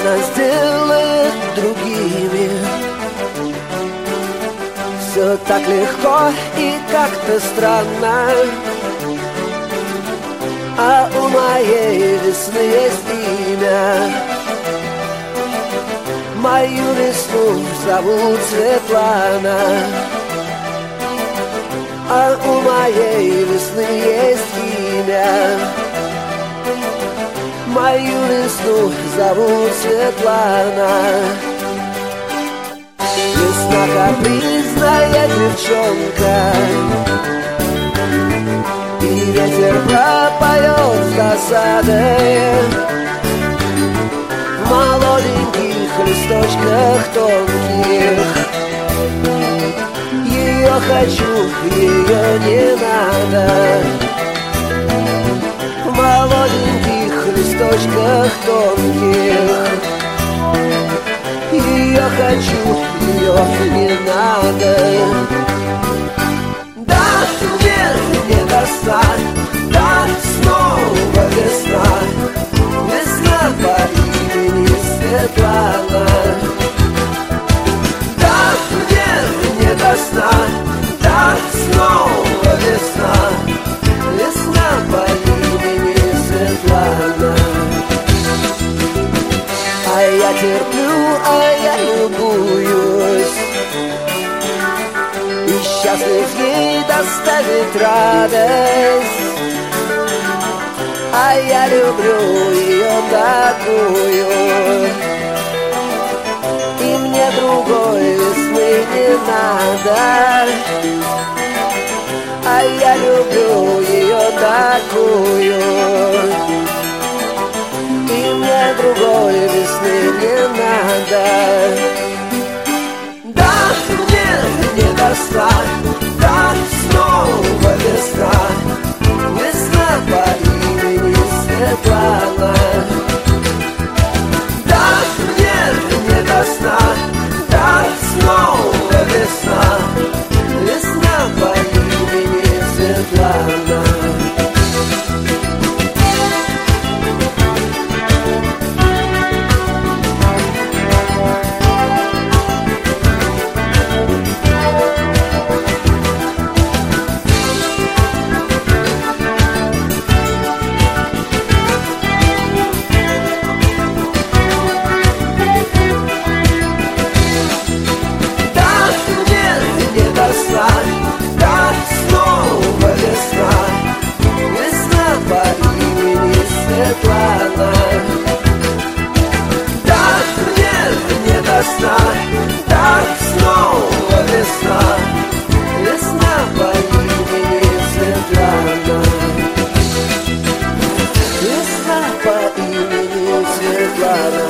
нас делает другими. Все так легко и как-то странно, а у моей весны есть имя. Мою весну зовут Светлана, а у моей весны есть имя. Мою весну зовут Светлана. Весна капризная девчонка, и ветер пропоет с досадой в молоденьких листочках тонких. Ее хочу, ее не надо. В молоденьких листочках тонких. Ее хочу, ее не надо. Да, мне не достать, да, снова весна. Весна по имени Светлана. Да, мне не достать, да, снова весна. Весна по имени Светлана. А я терплю, а я любуюсь, и счастлив ей доставить радость. А я люблю ее такую, и мне другой весны не надо. А я люблю ее такую, и мне другой весны не надо. Да, мне не достать, да, снова весна. Весна по имени Светлана. Да, мне не достать, да, снова весна. Весна по имени Светлана. Да, снова весна. Весна по имени Светлана. Да, мне не достать, да, снова весна. Весна по имени Светлана. Весна по имени Светлана.